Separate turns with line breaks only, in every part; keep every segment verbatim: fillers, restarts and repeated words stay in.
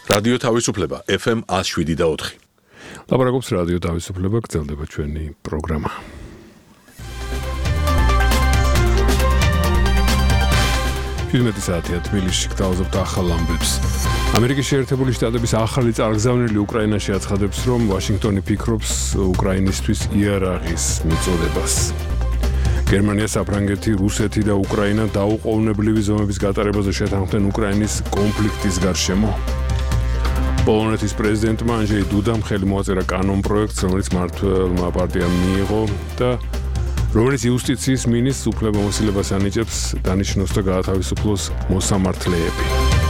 რადიო თავისუფლება F M one oh seven და four.
ლაპარაკობს რადიო თავისუფლება, გრძელდება ჩვენი პროგრამა. შვიდმეტი საათია თბილისში გთავაზობთ ახალ ამბებს. ამერიკის შეერთებული შტატების ახალი წარგზავნილი უკრაინაში აცხადებს, რომ ვაშინგტონი ფიქრობს უკრაინისთვის იარაღის მიწოდებას. გერმანია, საფრანგეთი, რუსეთი და უკრაინა დაუყოვნებლივი ზომების გატარებაზე შეთანხმდნენ უკრაინის კონფლიქტის გარშემო. პოლონეთის პრეზიდენტმა ანჯეი დუდამ ხელი მოაწერა კანონ პროექტს, რომელიც მართლმა პარტიამ მიიღო და რომელიც იუსტიციის მინისტრს უფლებამოსილებას ანიჭებს დანიშნოს და გაათავისუფლოს მოსამართლეები.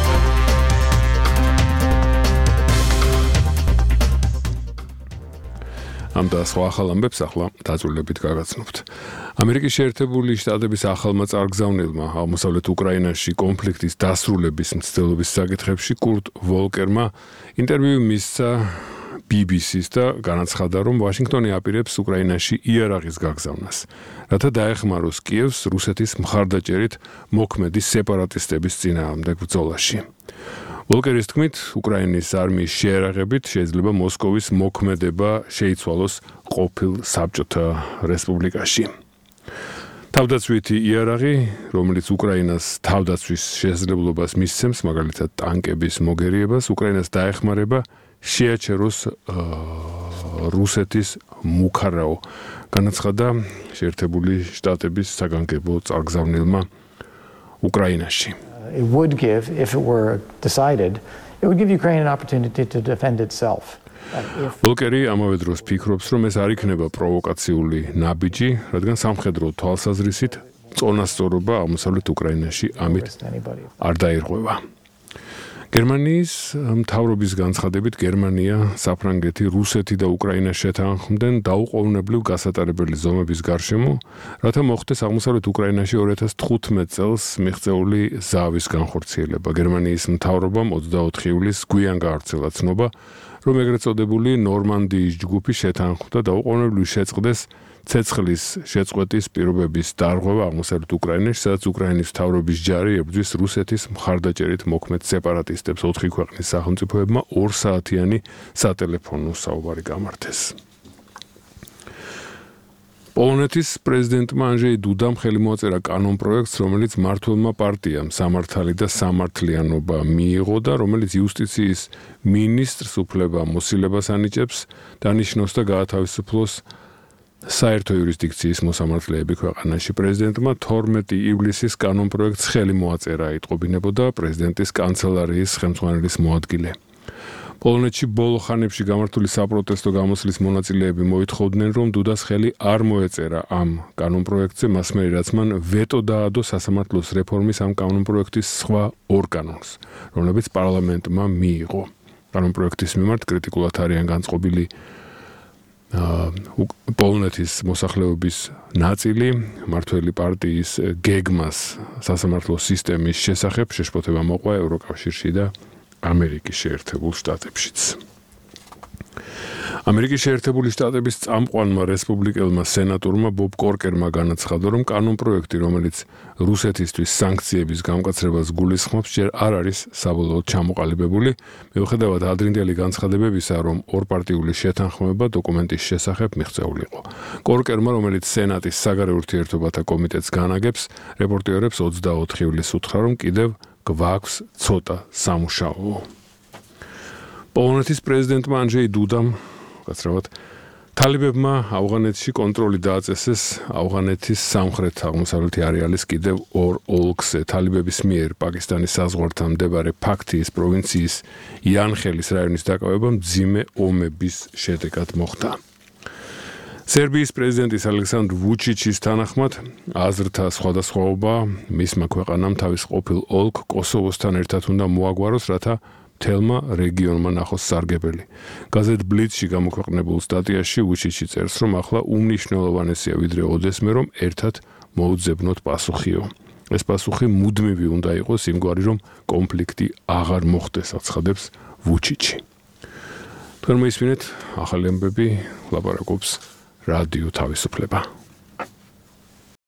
ამ და სხვა ახალ ამბებს ახლა დაწვრილებით გაგაცნობთ. ამერიკის შეერთებული შტატების ახალმა წარგზავნილმა აღმოსავლეთ უკრაინაში კონფლიქტის დასრულების მცდელობის საკითხებში კურტ ვოლკერმა ინტერვიუ მისცა B B C-ს და განაცხადა, რომ ვაშინგტონი აპირებს უკრაინაში იარაღის გაგზავნას, რათა დაეხმაროს კიევს რუსეთის მხარდაჭერით მოქმედი სეპარატისტების წინააღმდეგ ბრძოლაში. ვოლკერის თქმით, უკრაინის არმიის შეერაღებით შეიძლება მოსკოვის მოქმედება შეიცვალოს ყოფილ საბჭოთა რესპუბლიკაში. თავდაცვითი იარაღი, რომელიც უკრაინას თავდაცვის შესაძლებლობას მისცემს, მაგალითად ტანკების მოგერიებას, უკრაინას დაეხმარება შეაჩეროს რუსეთის მუქარაო, განაცხადა შეერთებული შტატების საგანგებო წარგზავნილმა უკრაინაში.
It would give, if it were decided, it would give Ukraine an opportunity to defend itself.
ვოლკერი ამავე დროს ფიქრობს, რომ ეს არ იქნება პროვოკაციული ნაბიჯი, რადგან სამხედრო თვალსაზრისით წონასწორობა აღმოსავლეთ უკრაინაში ამით არ დაირღვევა. გერმანიის მთავრობის განცხადებით, გერმანია, საფრანგეთი, რუსეთი და უკრაინა შეთანხმდნენ დაუყოვნებლივ გასატარებელი ზომების გარშემო, რათა მოხდეს აღმოსავლეთ უკრაინაში two thousand fifteen წელს მიღწეული ზავის განხორციელება. გერმანიის მთავრობამ twenty-four ივლისს გვიან გაავრცელა ცნობა, რომ ეგრეთ წოდებული ნორმანდიის ჯგუფი შეთანხმდა დაუყოვნებლივ შეწყდეს ცეცხლის შეწყვეტის პირობების დარღვევა აღმოსავლეთ უკრაინაში, სადაც უკრაინის მთავრობის ჯარი ებრძვის რუსეთის მხარდაჭერით მოქმედ სეპარატისტებს. ოთხი ქვეყნის სახელმწიფოებმა ორ საათიანი სატელეფონო საუბარი გამართეს. პოლონეთის პრეზიდენტმა ანჯეი დუდამ ხელი მოაწერა კანონ პროექტს, რომელიც მმართველმა პარტიამ სამართალი და სამართლიანობა მიიღო და რომელიც იუსტიციის მინისტრს უფლებამოსილებას ანიჭებს დანიშნოს და გაათავისუფლოს საერთო იურისდიქციის მოსამართლეები ქვეყანაში. პრეზიდენტმა თორმეტი ივლისის კანონ პროექტს ხელი მოაწერა, იტყობინებოდა პრეზიდენტის კანცელარიის ხელმძღვანელის მოადგილე. პოლონეთში ბოლო ხანებში გამართული საპროტესტო გამოსვლის მონაწილეები მოითხოვდნენ, რომ დუდას ხელი არ მოეწერა ამ კანონ პროექტზე, მას მერე რაც მან ვეტო დაადო სასამართლოს რეფორმის ამ კანონ პროექტის სხვა ორ კანონს, რომლებიც პარლამენტმა მიიღო. კანონ პროექტის მიმართ კრიტიკულად არიან განწყობილი პოლონეთის მოსახლეობის ნაწილი, მმართველი პარტიის გეგმას სასამართლო სისტემის შესახებ შეშფოთება მოყვა ევროკავშირში და ამერიკის შეერთებულ შტატებშიც. ამერიკის შეერთებული შტატების წამყვანმა რესპუბლიკელმა სენატორმა ბობ კორკერმა განაცხადა, რომ კანონ პროექტი, რომელიც რუსეთისთვის სანქციების გამკაცრებას გულისხმობს, ჯერ არ არის საბოლოოდ ჩამოყალიბებული, მიუხედავად ადრინდელი განცხადებებისა, რომ ორპარტიული შეთანხმება დოკუმენტის შესახებ მიღწეული იყო. კორკერმა, რომელიც სენატის საგარეო ურთიერთობათა კომიტეტს განაგებს, რეპორტიორებს twenty-four ივლისს უთხრა, რომ კიდევ გვაქვს ცოტა სამუშაო. პოლონეთის პრეზიდენტმა ანჯეი დუდამ გაცრავად თალიბებმა ავღანეთში კონტროლი დააწესეს ავღანეთის სამხრეთ აღმოსავლეთი არეალის კიდევ ორ ოლქზე. თალიბების მიერ პაკისტანის საზღვართან მდებარე ფაქტიის პროვინციის იანხელის რაიონის დაკავება მძიმე ომების შედეგად მოხდა. სერბიის პრეზიდენტის ალექსანდრ ვუჩიჩის თანახმად აზრთა სხვადასხვაობა მისმა ქვეყანამ თავის ყოფილ ოლქ კოსოვოსთან ერთად უნდა მოაგვაროს, რათა თელმა რეგიონმა ნახოს სარგებელი. გაზეთ ბლიცში გამოქვეყნებულ სტატიაში ვუჩიჩი წერს, რომ ახლა უმნიშვნელოვანესია ვიდრე ოდესმე, რომ ერთად მოუძებნოთ პასუხიო. ეს პასუხი მუდმივი უნდა იყოს იმგვარი, რომ კონფლიქტი აღარ მოხდეს, აცხადებს ვუჩიჩი. თქვენ მოისმინეთ ახალი ამბები, ლაპარაკობს რადიო თავისუფლება.